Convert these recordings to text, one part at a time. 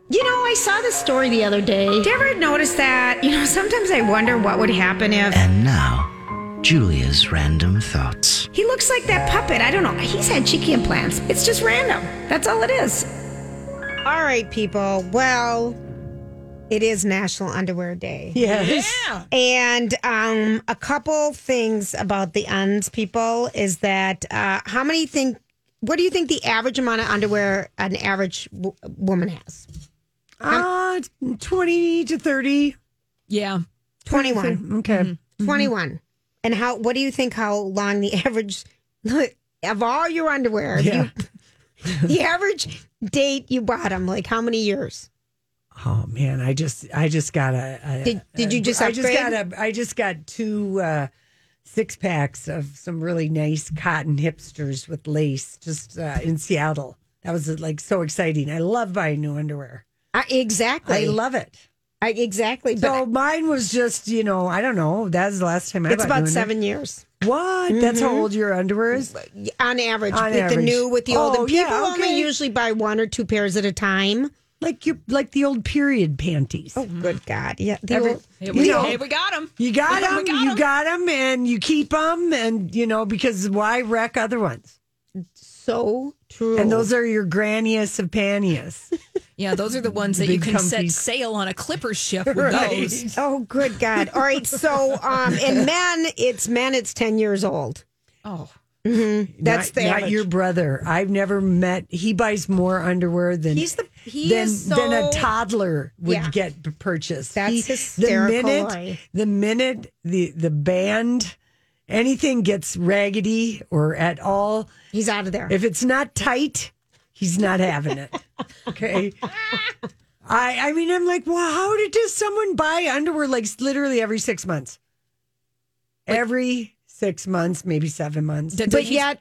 I saw this story the other day. Did you ever notice that? Sometimes I wonder what would happen if... And now, Julia's random thoughts. He looks like that puppet. I don't know. He's had cheeky implants. It's just random. That's all it is. All right, people. Well, it is National Underwear Day. Yes. Yeah. And a couple things about the uns, people, is that what do you think the average amount of underwear an average woman has? 20 to 30. Yeah. 21. Okay. Mm-hmm. 21. And what do you think how long the average of all your underwear, the average date you bought them, like how many years? Oh man, I just got a. Did you just upgrade? I just got 2 6-packs of some really nice cotton hipsters with lace just in Seattle. That was like so exciting. I love buying new underwear. Exactly. I love it. Exactly. So mine was just, I don't know. That was the last time I It's bought about new 7 years. What? That's how old your underwear is? On average. On with average. the new, with the old. Oh, And people yeah, only okay. usually buy 1 or 2 pairs at a time. Like the old period panties. Oh, good God. Yeah. Hey, we got them. You got them, and you keep them, and, because why wreck other ones? So true. And those are your granniest of panties. Yeah, those are the ones that you can set sail on a clipper ship with those. Oh, good God. All right. So, in men, it's 10 years old. Oh. Mm-hmm. That's not your brother. I've never met. He buys more underwear than than a toddler would get purchased. That's hysterical. The minute the band, anything gets raggedy or at all, he's out of there. If it's not tight, he's not having it. Okay. I mean, I'm like, well, how does someone buy underwear like literally every 6 months? Every 6 months, maybe 7 months. But yet,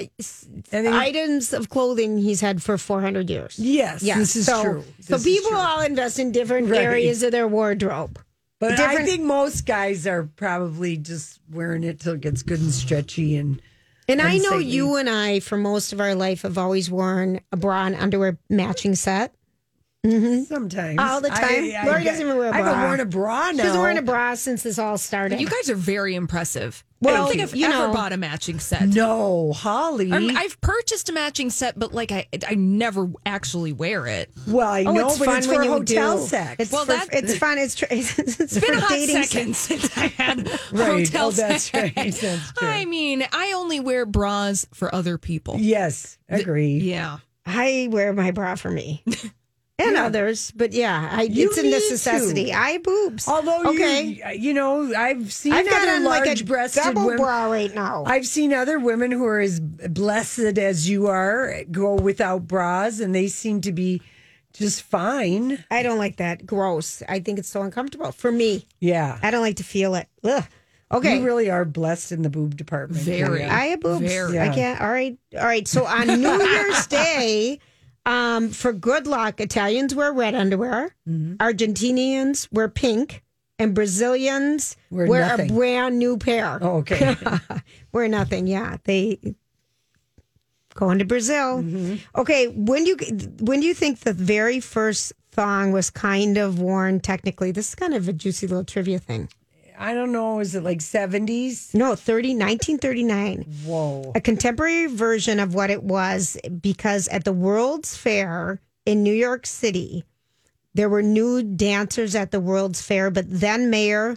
items of clothing he's had for 400 years. Yes, this is true. So people all invest in different areas of their wardrobe. But I think most guys are probably just wearing it till it gets good and stretchy and I know you and I, for most of our life, have always worn a bra and underwear matching set. Mm-hmm. Sometimes. All the time. Lori doesn't even wear a bra. I haven't worn a bra now. She hasn't worn a bra since this all started. You guys are very impressive. Well, I don't think I've ever bought a matching set. No, Holly. I've purchased a matching set, but I never actually wear it. Well, I know, it's but fun it's when for you hotel do. sex. It's fun. It's been for a hot dating second since I had right. hotel that's sex. right. That's true. I mean, I only wear bras for other people. Yes, agree. Yeah. I wear my bra for me. And others, but it's a necessity. I have boobs. Although, I've seen I've got other on like a large-breasted double women. bra right now. I've seen other women who are as blessed as you are go without bras, and they seem to be just fine. I don't like that. Gross. I think it's so uncomfortable for me. Yeah, I don't like to feel it. Ugh. Okay, you really are blessed in the boob department. Very. I have boobs. Very. I can't. All right. So on New Year's Day. For good luck, Italians wear red underwear, Argentinians wear pink, and Brazilians wear a brand new pair. Oh, okay. Wear nothing, They going to Brazil. Mm-hmm. Okay, when do you think the very first thong was kind of worn technically? This is kind of a juicy little trivia thing. I don't know. Is it like 70s? No, 1939. Whoa. A contemporary version of what it was, because at the World's Fair in New York City, there were nude dancers at the World's Fair, but then Mayor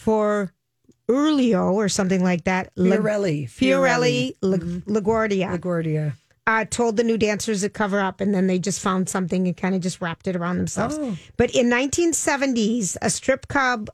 Fiorello or something like that. Fiorelli LaGuardia. Told the new dancers to cover up, and then they just found something and kind of just wrapped it around themselves. Oh. But in 1970s, a strip club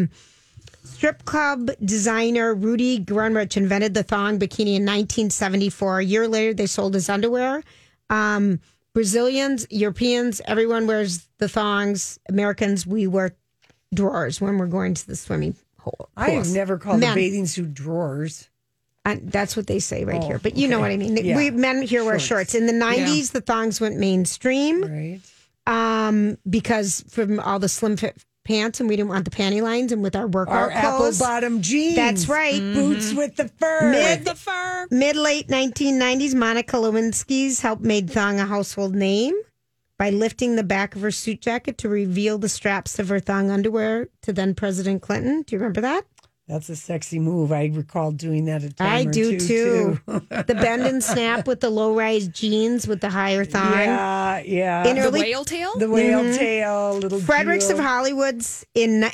designer Rudy Grunrich invented the thong bikini in 1974. A year later, they sold as underwear. Brazilians, Europeans, everyone wears the thongs. Americans, we wear drawers when we're going to the swimming hole. I have never called Men. a bathing suit drawers. That's what they say right here. But you know what I mean. Yeah. We men here wear shorts. In the 90s, the thongs went mainstream. Right. Because from all the slim fit pants, and we didn't want the panty lines, and with our workout Our clothes. apple bottom jeans. That's right. Boots with the fur. Mid-late 1990s, Monica Lewinsky's help made thong a household name. by lifting the back of her suit jacket to reveal the straps of her thong underwear to then President Clinton. Do you remember that? That's a sexy move. I recall doing that a time I or do two. The bend and snap with the low-rise jeans with the higher thong. Yeah. In The early whale tail? The whale tail, little Fredericks jewel. of Hollywood's in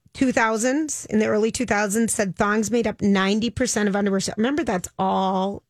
2000s, in the early 2000s, said thongs made up 90% of underwear. So remember, that's all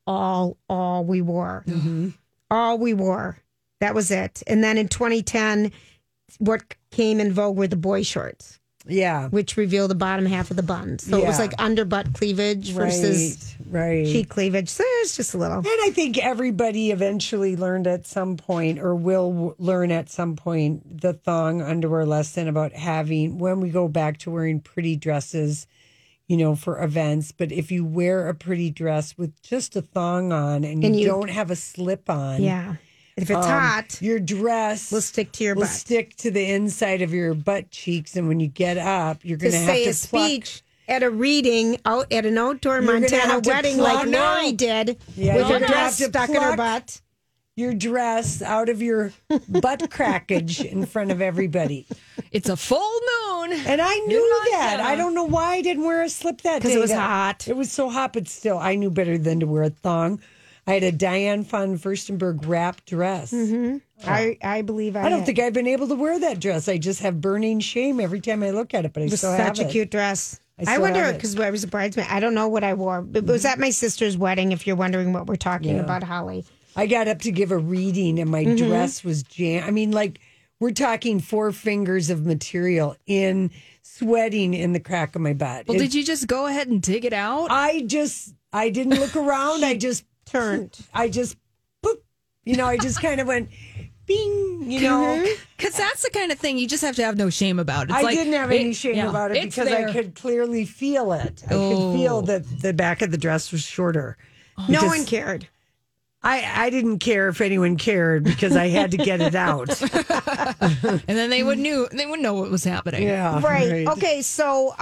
we wore. All we wore. That was it. And then in 2010, what came in vogue were the boy shorts, Yeah. which reveal the bottom half of the bun. So it was Yeah. like underbutt cleavage versus Right. cheek cleavage. So it's just a little. And I think everybody eventually learned at some point or will learn at some point the thong underwear lesson about having, when we go back to wearing pretty dresses, for events. But if you wear a pretty dress with just a thong on and you don't have a slip on. Yeah. If it's hot, Your dress will stick to your will butt. stick to the inside of your butt cheeks. And when you get up, you're To going to have say to a pluck. speech at a reading out at an outdoor You're gonna Montana have to wedding pluck like Lori out. did Yeah, with you're her gonna dress have to stuck in her pluck butt. Your dress out of your butt crackage in front of everybody. It's a full moon. And I knew In that. Montana. I don't know why I didn't wear a slip that day. 'Cause it was That- hot. It was so hot, but still, I knew better than to wear a thong. I had a Diane von Furstenberg wrap dress. I believe I don't think I've been able to wear that dress. I just have burning shame every time I look at it, but I it was still such have a it. cute dress. I I still wonder, have it. because I was a bridesmaid. I don't know what I wore. It was at my sister's wedding, if you're wondering what we're talking about, Holly. I got up to give a reading and my dress was jammed. I mean, like, we're talking 4 fingers of material sweating in the crack of my butt. Well, did you just go ahead and dig it out? I didn't look around. I just Turned. boop. I just kind of went, bing, Because that's the kind of thing you just have to have no shame about. It's I like, didn't have any shame about it it's because there. I could clearly feel it. I could feel that the back of the dress was shorter. No Because one cared. I didn't care if anyone cared because I had to get it out. And then they would know what was happening. Yeah. Right. Okay. So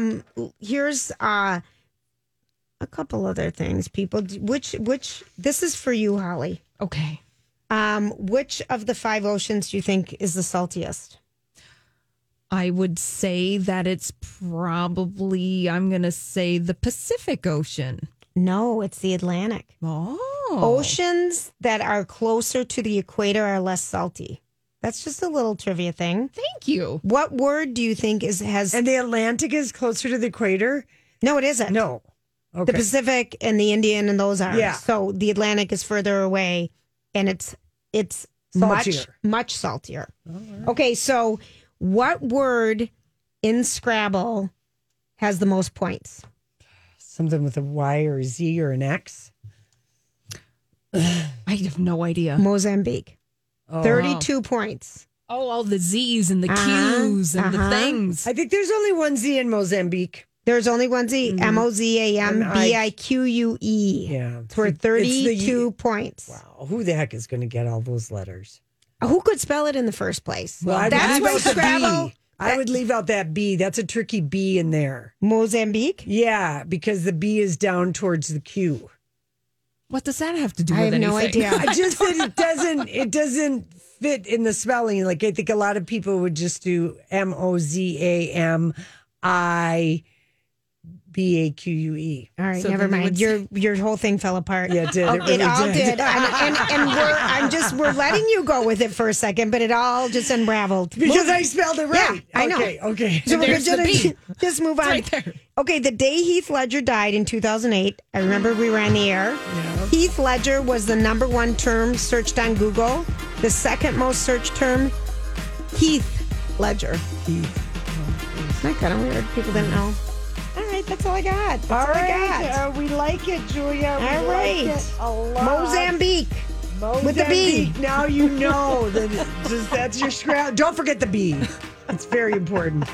here's a couple other things, people. Which this is for you, Holly. Okay. Which of the 5 oceans do you think is the saltiest? I would say that it's probably, I'm going to say the Pacific Ocean. No, it's the Atlantic. Oh. Oceans that are closer to the equator are less salty. That's just a little trivia thing. Thank you. What word do you think has? And the Atlantic is closer to the equator? No, it isn't. No. Okay. The Pacific and the Indian and those are. Yeah. So the Atlantic is further away, and it's Saltier. much saltier. Okay, so what word in Scrabble has the most points? Something with a Y or a Z or an X? I have no idea. Mozambique. 32 points. Oh, all the Z's and the Uh-huh, Q's and the things. I think there's only one Z in Mozambique. There's only one Z. Mozambique. Yeah. It's worth It's the- 32 points. Wow. Who the heck is going to get all those letters? Who could spell it in the first place? Well, I would That's leave why out the Scrabble. B. I would leave out that B. That's a tricky B in there. Mozambique? Yeah, because the B is down towards the Q. What does that have to do I with have no anything? idea. I just said it doesn't fit in the spelling. Like I think a lot of people would just do Mozambique. All right, So never then you mind. Your whole thing fell apart. Yeah, it did. Oh, It really all did. did. And we're letting you go with it for a second, but it all just unraveled. Because I spelled it right. Yeah, I know. Okay. So we're there's the gonna B. just move on. right there. Okay, the day Heath Ledger died in 2008, I remember we were on the air. Yeah. Heath Ledger was the number 1 term searched on Google. The second most searched term, Heath Ledger. Isn't that kind of weird? People didn't know. All right, that's all I got. That's all I got. We like it, Julia. We All like right. it a lot. Mozambique. With the B. Mozambique. Now you know that that's your scrap. Don't forget the B. It's very important.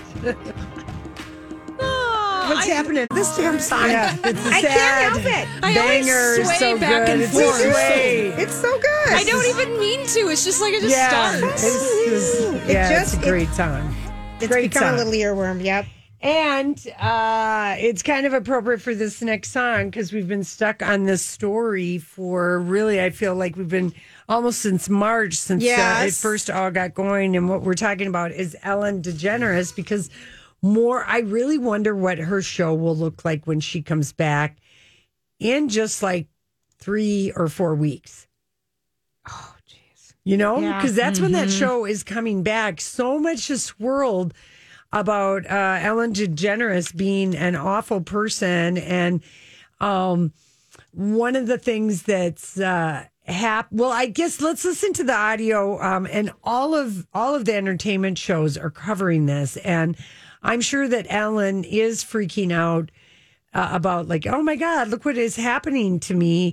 What's happening? This damn song. Yeah, it's a I sad can't help it. I always banger. sway So back good. and It's forth. a sway. It's so good. I don't even mean to. It's just like it just Yeah, starts. it's a great song. It's Great become song. a little earworm. Yep. And it's kind of appropriate for this next song because we've been stuck on this story for really, I feel like we've been almost since March, since Yes. it first all got going. And what we're talking about is Ellen DeGeneres, because I really wonder what her show will look like when she comes back in just like 3 or 4 weeks. Oh, jeez. You know, Yeah. because that's when that show is coming back. So much has swirled about Ellen DeGeneres being an awful person. And one of the things that's well, I guess let's listen to the audio. And all of the entertainment shows are covering this. And I'm sure that Ellen is freaking out about like, oh my God, look what is happening to me.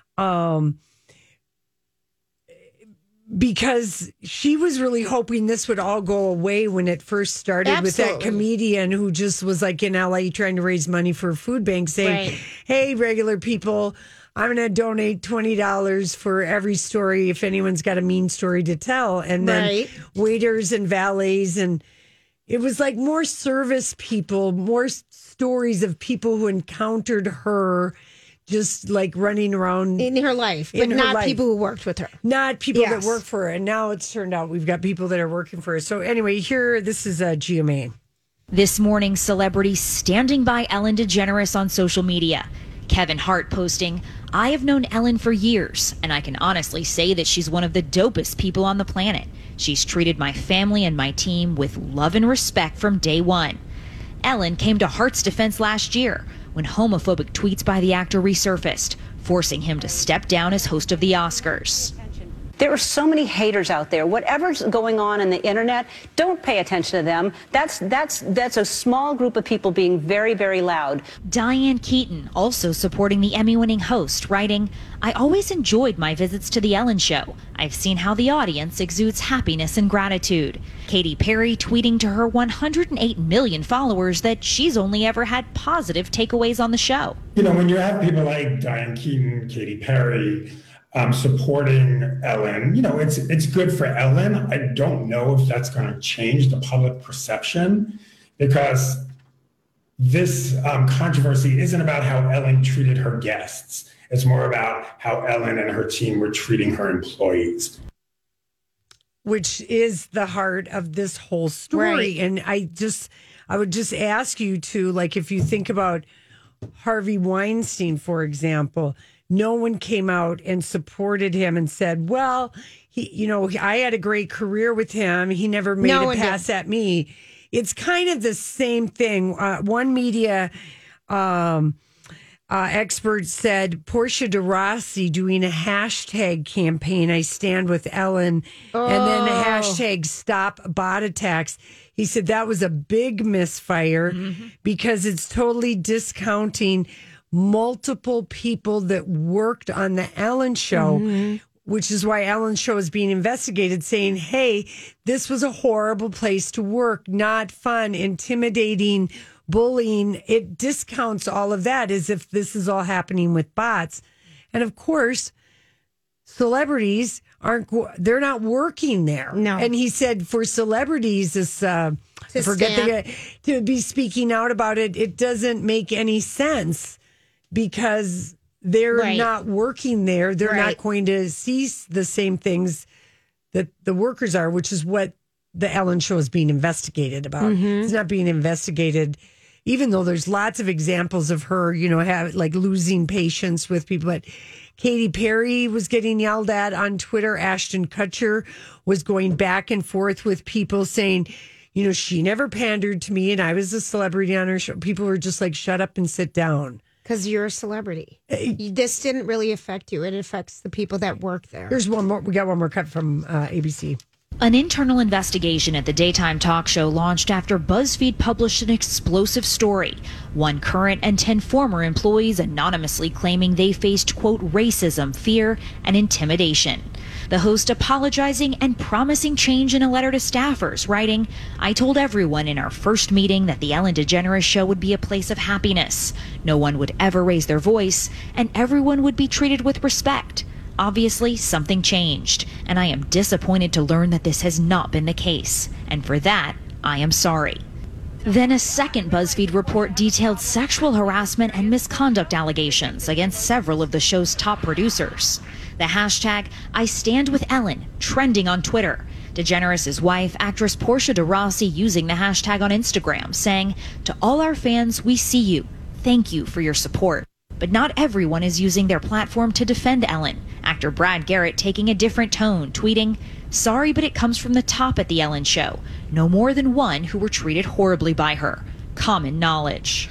Because she was really hoping this would all go away when it first started with that Absolutely. comedian who just was like in LA trying to raise money for a food bank saying, Right. hey, regular people, I'm going to donate $20 for every story if anyone's got a mean story to tell. And then Right. waiters and valets. And it was like more service people, more stories of people who encountered her just like running around. In her life, but In her not life. people who worked with her. Not people that Yes. work for her. And now it's turned out we've got people that are working for her. So anyway, this is GMA. This morning, celebrities standing by Ellen DeGeneres on social media. Kevin Hart posting, I have known Ellen for years, and I can honestly say that she's one of the dopest people on the planet. She's treated my family and my team with love and respect from day one. Ellen came to Hart's defense last year when homophobic tweets by the actor resurfaced, forcing him to step down as host of the Oscars. There are so many haters out there. Whatever's going on in the internet, don't pay attention to them. That's a small group of people being very, very loud. Diane Keaton also supporting the Emmy-winning host, writing, I always enjoyed my visits to The Ellen Show. I've seen how the audience exudes happiness and gratitude. Katy Perry tweeting to her 108 million followers that she's only ever had positive takeaways on the show. You know, when you have people like Diane Keaton, Katy Perry, supporting Ellen, you know, it's good for Ellen. I don't know if that's going to change the public perception, because this controversy isn't about how Ellen treated her guests. It's more about how Ellen and her team were treating her employees. Which is the heart of this whole story. Right. And I would just ask you to, like, if you think about Harvey Weinstein, for example, no one came out and supported him and said, well, I had a great career with him. He never made No a one pass did. at me. It's kind of the same thing. One media expert said Portia de Rossi doing a hashtag campaign, I stand with Ellen, and then a hashtag stop bot attacks. He said that was a big misfire because it's totally discounting multiple people that worked on the Ellen Show, which is why Ellen's Show is being investigated, saying, hey, this was a horrible place to work, not fun, intimidating, bullying. It discounts all of that as if this is all happening with bots. And of course, celebrities they're not working there. No. And he said for celebrities, to be speaking out about it, it doesn't make any sense because they're Right. not working there. They're not Right. going to see the same things that the workers are, which is what the Ellen Show is being investigated about. It's not being investigated, even though there's lots of examples of her, losing patience with people. But Katy Perry was getting yelled at on Twitter. Ashton Kutcher was going back and forth with people saying, she never pandered to me and I was a celebrity on her show. People were just like, shut up and sit down. Because you're a celebrity. This didn't really affect you. It affects the people that work there. Here's one more. We got one more cut from ABC. An internal investigation at the daytime talk show launched after BuzzFeed published an explosive story. One current and 10 former employees anonymously claiming they faced, quote, racism, fear, and intimidation. The host apologizing and promising change in a letter to staffers, writing, I told everyone in our first meeting that the Ellen DeGeneres Show would be a place of happiness. No one would ever raise their voice, and everyone would be treated with respect. Obviously, something changed, and I am disappointed to learn that this has not been the case. And for that, I am sorry. Then a second BuzzFeed report detailed sexual harassment and misconduct allegations against several of the show's top producers. The hashtag #IStandWithEllen trending on Twitter. DeGeneres' wife, actress Portia de Rossi, using the hashtag on Instagram, saying, "To all our fans, we see you. Thank you for your support." But not everyone is using their platform to defend Ellen. Actor Brad Garrett taking a different tone, tweeting, "Sorry, but it comes from the top at the Ellen Show. No more than one who were treated horribly by her. Common knowledge."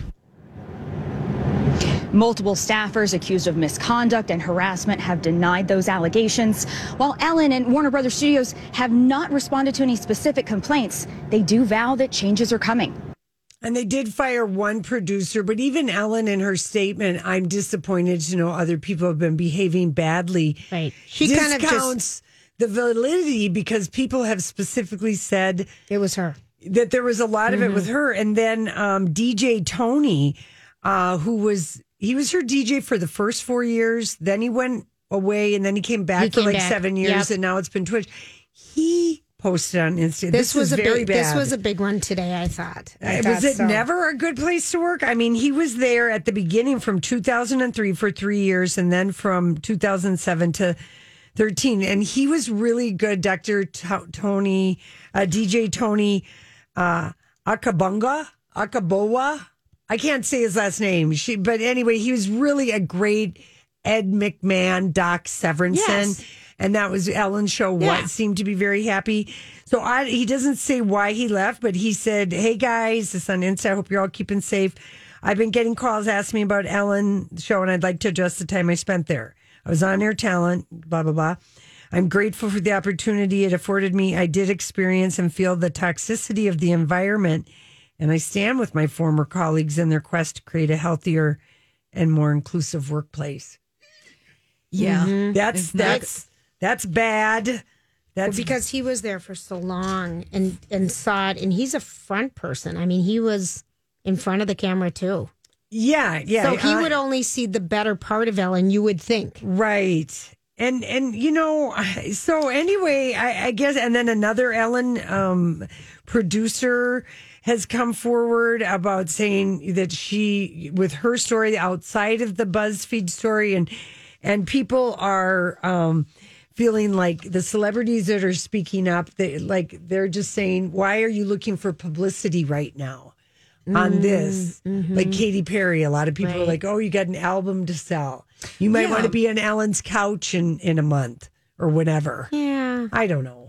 Multiple staffers accused of misconduct and harassment have denied those allegations. While Ellen and Warner Brothers Studios have not responded to any specific complaints, they do vow that changes are coming. And they did fire one producer, but even Ellen in her statement, "I'm disappointed to know other people have been behaving badly." Right. She kind of discounts the validity because people have specifically said it was her. That there was a lot of it with her. And then DJ Tony, he was her DJ for the first 4 years. Then he went away and then he came back for 7 years. And now it's been Twitch. He posted on Instagram. This was very bad. This was a big one today, I thought. Was it never a good place to work? I mean, he was there at the beginning from 2003 for 3 years and then from 2007 to 13. And he was really good, DJ Tony Akabowa. I can't say his last name. But anyway, he was really a great Ed McMahon, Doc Severinsen. Yes. And that was Ellen's show. Yeah. What seemed to be very happy. So he doesn't say why he left, but he said, "Hey guys, this on Insta. I hope you're all keeping safe. I've been getting calls asking me about Ellen's show, and I'd like to address the time I spent there. I was on air talent, blah, blah, blah. I'm grateful for the opportunity it afforded me. I did experience and feel the toxicity of the environment, and I stand with my former colleagues in their quest to create a healthier and more inclusive workplace." Yeah. That's bad. That's because he was there for so long and saw it, and he's a front person. I mean, he was in front of the camera too. Yeah. So he would only see the better part of Ellen, you would think. Right. And so anyway, I guess, and then another Ellen producer has come forward about saying that she, with her story outside of the BuzzFeed story, and people are feeling like the celebrities that are speaking up, they're just saying, "Why are you looking for publicity right now on this?" Like Katy Perry, a lot of people are like, "Oh, you got an album to sell. You might want to be on Ellen's couch in a month or whatever." Yeah. I don't know.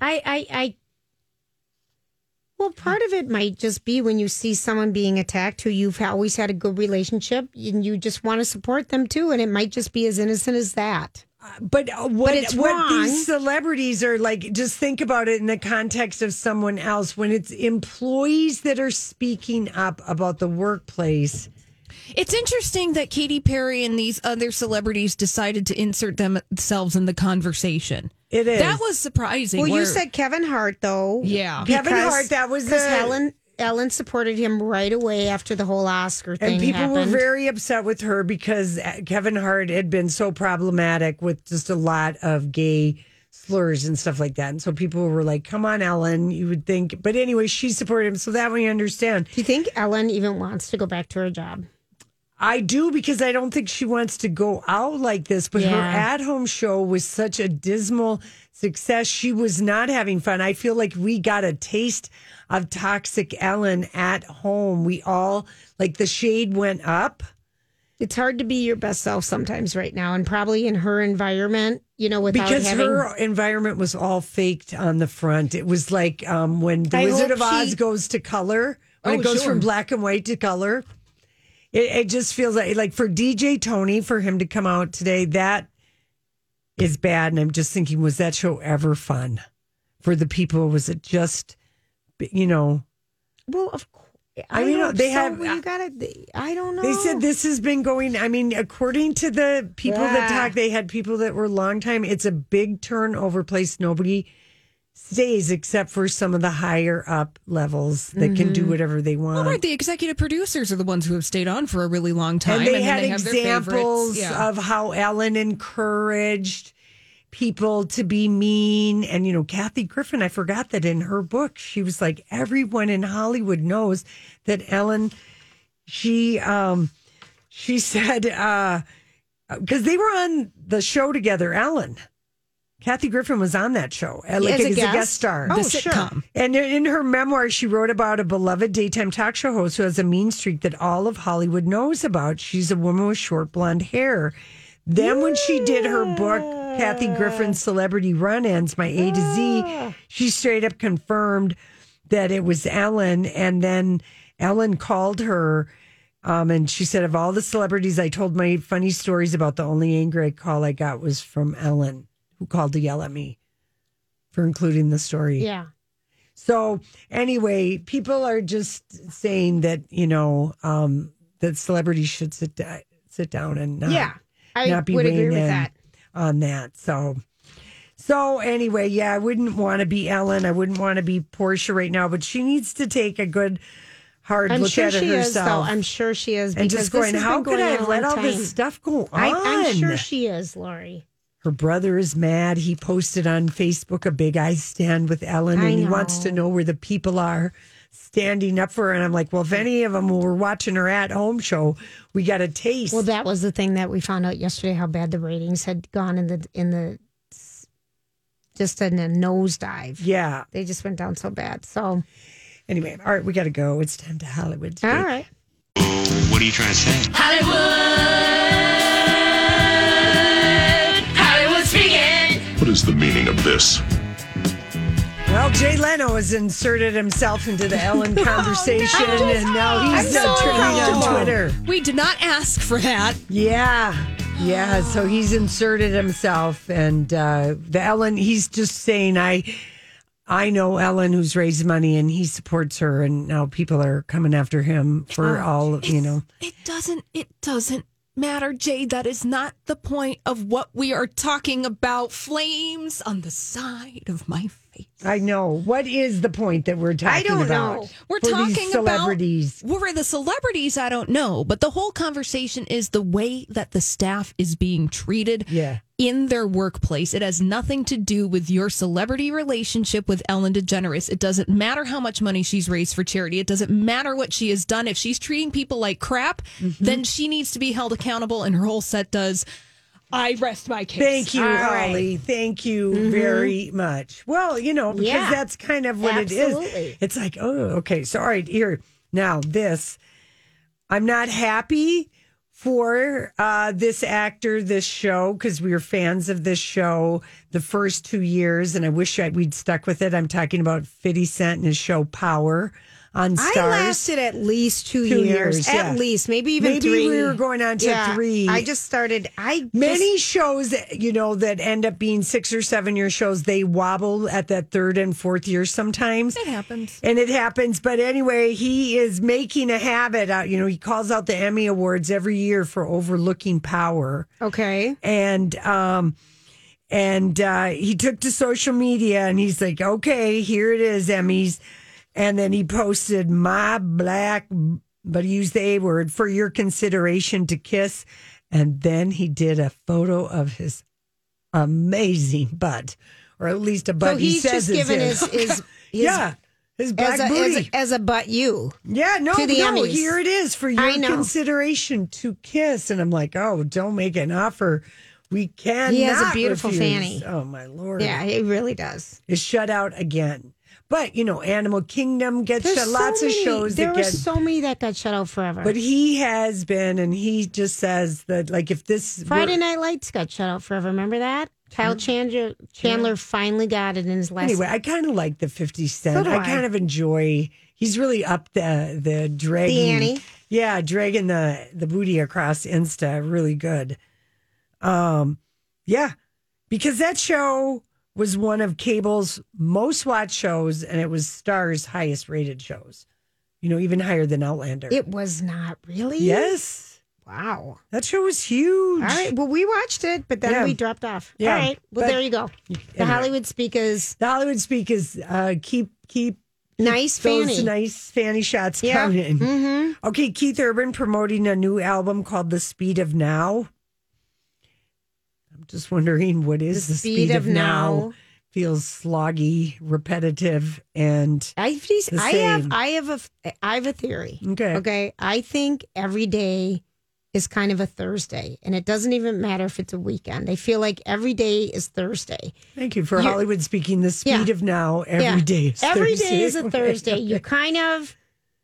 Well, part of it might just be when you see someone being attacked who you've always had a good relationship and you just want to support them too. And it might just be as innocent as that. But what wrong. these celebrities are like, just think about it in the context of someone else. When it's employees that are speaking up about the workplace. It's interesting that Katy Perry and these other celebrities decided to insert themselves in the conversation. It is. That was surprising. Well, you said Kevin Hart, though. Yeah. Kevin Hart, that was because Ellen supported him right away after the whole Oscar thing and people happened. were very upset with her because Kevin Hart had been so problematic with just a lot of gay slurs and stuff like that. And so people were like, "Come on, Ellen," you would think. But anyway, she supported him. So that we understand. Do you think Ellen even wants to go back to her job? I do, because I don't think she wants to go out like this. But her at-home show was such a dismal success. She was not having fun. I feel like we got a taste of toxic Ellen at home. We all, like, the shade went up. It's hard to be your best self sometimes right now, and probably in her environment, without because her environment was all faked on the front. It was like when The Wizard of Oz goes to color, when it goes from black and white to color. It just feels like for DJ Tony, for him to come out today, that is bad. And I'm just thinking, was that show ever fun for the people? Was it just, Well, of course. I mean, they have. I don't know. They said this has been going. I mean, according to the people that talk, they had people that were long time. It's a big turnover place. Nobody stays except for some of the higher up levels that can do whatever they want. Well, right, the executive producers are the ones who have stayed on for a really long time. And they had have examples of how Ellen encouraged people to be mean. And, Kathy Griffin, I forgot that in her book, she was like, everyone in Hollywood knows that Ellen, she said, because they were on the show together, Ellen. Kathy Griffin was on that show, As a guest star. Oh, The sure. sitcom. And in her memoir, she wrote about a beloved daytime talk show host who has a mean streak that all of Hollywood knows about. She's a woman with short blonde hair. Then when she did her book, Kathy Griffin's Celebrity Run-Ins, My A to Z, she straight up confirmed that it was Ellen. And then Ellen called her and she said, of all the celebrities I told my funny stories about, the only angry call I got was from Ellen, who called to yell at me for including the story. Yeah. So anyway, people are just saying that, that celebrities should sit down and not be would weighing agree with in that. on that. So anyway, yeah, I wouldn't want to be Ellen. I wouldn't want to be Portia right now, but she needs to take a good hard I'm look sure at it she herself. is, though. I'm sure she is. And Because just going, this has how been could going I on have a let long all time. this stuff go on? I'm sure she is, Lori. Her brother is mad. He posted on Facebook a big I stand with Ellen, and he wants to know where the people are standing up for her. And I'm like, well, if any of them were watching her at home show, we got a taste. Well, that was the thing that we found out yesterday, how bad the ratings had gone in the just in a nosedive. Yeah. They just went down so bad. So anyway, all right, we got to go. It's time to Hollywood Speak. all right. What are you trying to say? Hollywood speaking. What is the meaning of this? Well, Jay Leno has inserted himself into the Ellen conversation, and now he's trending on Twitter. We did not ask for that. Yeah. So he's inserted himself, and the Ellen. He's just saying, I know Ellen, who's raised money, and he supports her, and now people are coming after him for It doesn't matter, Jay. That is not the point of what we are talking about. Flames on the side of my face. I know. What is the point that we're talking about? I don't know. We're for talking these celebrities. about for the celebrities. I don't know, but the whole conversation is the way that the staff is being treated. Yeah. In their workplace. It has nothing to do with your celebrity relationship with Ellen DeGeneres. It doesn't matter how much money she's raised for charity. It doesn't matter what she has done. If she's treating people like crap, then she needs to be held accountable, and her whole set does. I rest my case. Thank you, All Holly. right. Thank you very much. Well, because that's kind of what it Absolutely. is. It's like, oh, okay. So, all right, here. Now, I'm not happy for this actor, this show, because we were fans of this show the first 2 years, and I wish we'd stuck with it. I'm talking about 50 Cent and his show Power on Stars. I lasted at least 2 years. yeah. At least, maybe even Maybe 3. we were going on to 3. I just started. Many shows, that end up being 6 or 7 year shows, they wobble at that 3rd and 4th year sometimes. It happens. And it happens. But anyway, he is making a habit out. He calls out the Emmy Awards every year for overlooking Power. Okay. And he took to social media and he's like, okay, here it is, Emmys. And then he posted my black, but he used the A word, for your consideration to kiss. And then he did a photo of his amazing butt, or at least a butt. So he's just given his his black booty as a butt you. Yeah, no, to the Emmys. Here it is for your consideration to kiss. And I'm like, oh, don't make an offer. We can. He has a beautiful refuse. fanny. Oh my Lord. Yeah, he really does. Is shut out again. But Animal Kingdom gets shut. Lots of shows There that were get. so many that got shut out forever. But he has been, and he just says that, like, if this Friday Night Lights got shut out forever. Remember that? Kyle Chandler finally got it in his last. Anyway, I kind of like the 50 Cent. So do I I. kind of enjoy. He's really up the dragging. The ante. Yeah, dragging the booty across Insta. Really good. Yeah, because that show was one of cable's most watched shows, and it was Star's highest rated shows. Even higher than Outlander. It was not really. Yes. Wow. That show was huge. All right. Well, we watched it, but then we dropped off. Yeah, All right. Well, but- there you go. The Hollywood Speak is The Hollywood Speak is keep nice those fanny. nice fanny shots Yeah. coming. Mm-hmm. Okay, Keith Urban promoting a new album called The Speed of Now. I'm just wondering, what is the speed of now? Feels sloggy, repetitive, and I same. have a theory. Okay. Okay. I think every day is kind of a Thursday, and it doesn't even matter if it's a weekend. They feel like every day is Thursday. Thank you for Hollywood speaking the speed of now. Every day is Every Thursday. day is a Thursday. You kind of,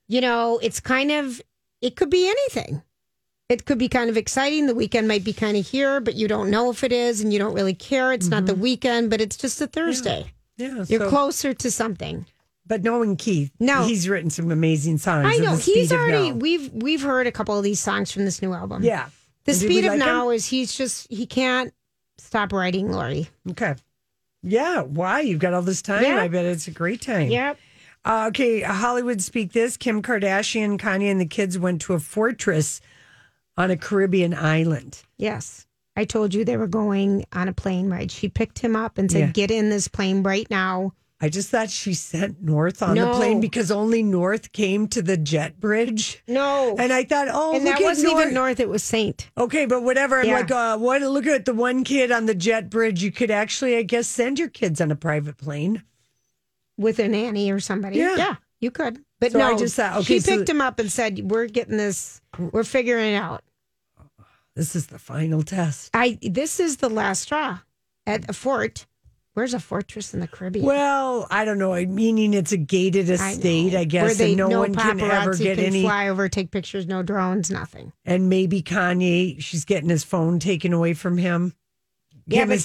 it could be anything. It could be kind of exciting. The weekend might be kind of here, but you don't know if it is, and you don't really care. It's not the weekend, but it's just a Thursday. Yeah, You're closer to something. But knowing Keith, he's written some amazing songs. I know he's already. Now. We've heard a couple of these songs from this new album. Yeah, the and speed of now is he can't stop writing, Lori. Okay, yeah. Why you've got all this time? Yeah. I bet it's a great time. Yep. Okay, Hollywood speak this. Kim Kardashian, Kanye, and the kids went to a fortress on a Caribbean island. Yes. I told you they were going on a plane ride. She picked him up and said, "Get in this plane right now." I just thought she sent North on the plane because only North came to the jet bridge. No. And I thought, and that wasn't even North, it was Saint. Okay, but whatever. I'm like, look at the one kid on the jet bridge. You could actually, I guess, send your kids on a private plane. With a nanny or somebody. Yeah. You could. But so no, I just thought, okay, she picked him up and said, "We're getting this, we're figuring it out. This is the final test." This is the last straw at a fort. Where's a fortress in the Caribbean? Well, I don't know. Meaning it's a gated estate, I guess, where and no one can ever get can any fly over, take pictures, no drones, nothing. And maybe Kanye, she's getting his phone taken away from him. Yeah, but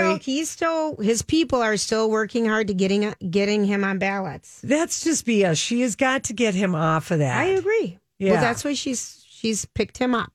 his people are still working hard to getting him on ballots. That's just BS. She has got to get him off of that. I agree. Yeah. Well, that's why she's picked him up.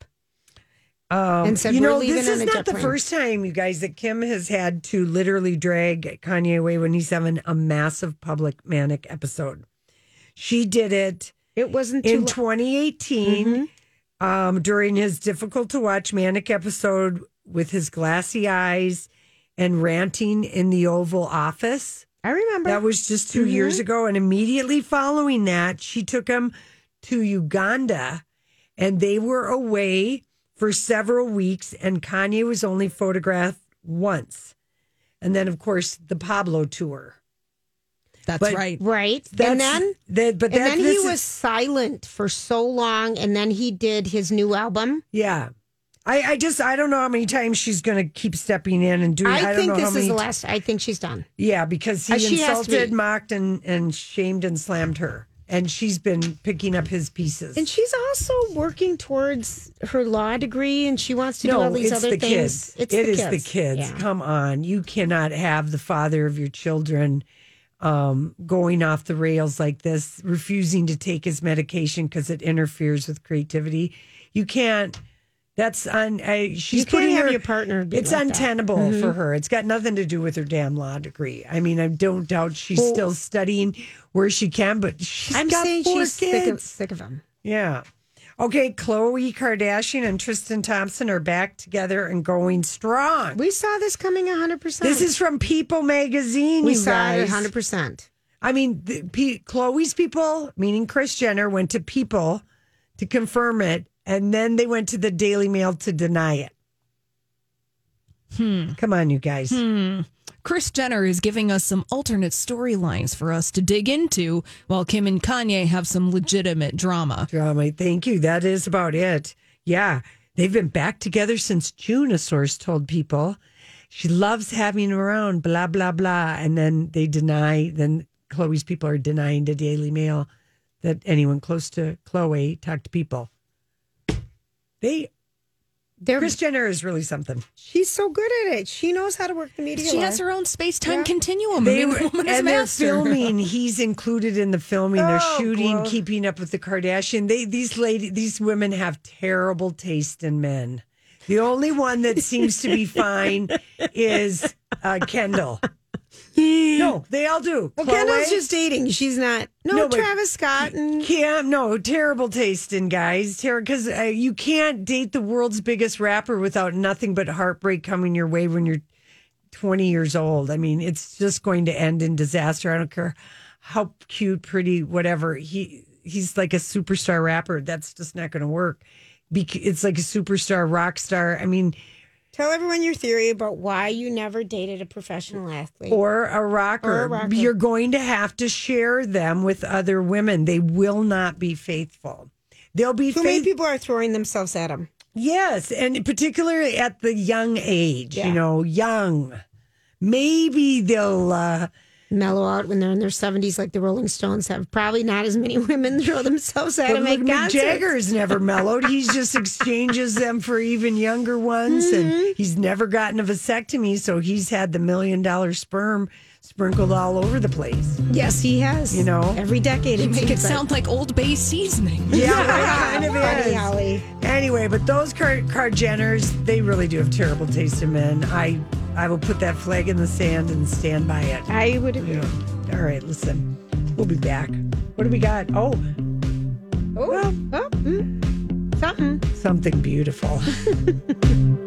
And said, this is not the first time, you guys, that Kim has had to literally drag Kanye away when he's having a massive public manic episode. She did it. It wasn't in 2018 during his difficult to watch manic episode with his glassy eyes and ranting in the Oval Office. I remember. That was just 2 years ago. And immediately following that, she took him to Uganda and they were away for several weeks, and Kanye was only photographed once. And then, of course, the Pablo tour. That's right. Right. And then he was silent for so long, and then he did his new album. Yeah. I don't know how many times she's going to keep stepping in and doing. I think this is the last. I think she's done. Yeah, because he insulted, mocked, and shamed and slammed her. And she's been picking up his pieces. And she's also working towards her law degree, and she wants to do all these other things. It is the kids. Yeah. Come on. You cannot have the father of your children going off the rails like this, refusing to take his medication because it interferes with creativity. You can't. That's she's you putting can't have her, your partner. It's like untenable for her. It's got nothing to do with her damn law degree. I mean, I don't doubt she's still studying where she can, but I'm got saying 4 she's kids. sick of him. Yeah. Okay, Khloe Kardashian and Tristan Thompson are back together and going strong. We saw this coming 100%. This is from People magazine. We saw it 100%. I mean, Khloe's people, meaning Kris Jenner, went to People to confirm it. And then they went to the Daily Mail to deny it. Come on, you guys. Kris Jenner is giving us some alternate storylines for us to dig into, while Kim and Kanye have some legitimate drama. Thank you. That is about it. Yeah. They've been back together since June, a source told People. She loves having him around, blah, blah, blah. And then then Khloe's people are denying the Daily Mail that anyone close to Khloe talked to People. Kris Jenner is really something. She's so good at it. She knows how to work the media. She has her own space-time continuum. They're filming. He's included in the filming. They're shooting, keeping up with the Kardashian. These women have terrible taste in men. The only one that seems to be fine is Kendall. No, they all do. Well, Kendall's just dating. She's not. No, Travis Scott and Kim. No, terrible taste in guys. Because you can't date the world's biggest rapper without nothing but heartbreak coming your way when you're 20 years old. I mean, it's just going to end in disaster. I don't care how cute, pretty, whatever. He's like a superstar rapper. That's just not going to work. It's like a superstar rock star. I mean. Tell everyone your theory about why you never dated a professional athlete. Or a rocker. You're going to have to share them with other women. They will not be faithful. They'll be Too many people are throwing themselves at them. Yes, and particularly at the young age, Yeah. young. Maybe they'll mellow out when they're in their 70s, like the Rolling Stones have. Probably not as many women throw themselves at But them at Mick concerts. Jagger's never mellowed. He just exchanges them for even younger ones, and he's never gotten a vasectomy, so he's had the $1 million sperm sprinkled all over the place. Yes, he has. Every decade. You it make it seems like. sound like Old Bay seasoning. Yeah, kind of Funny, is. Holly. Anyway, but those Jenners, they really do have terrible taste in men. I will put that flag in the sand and stand by it. I would agree. All right, listen. We'll be back. What do we got? Something. Something beautiful.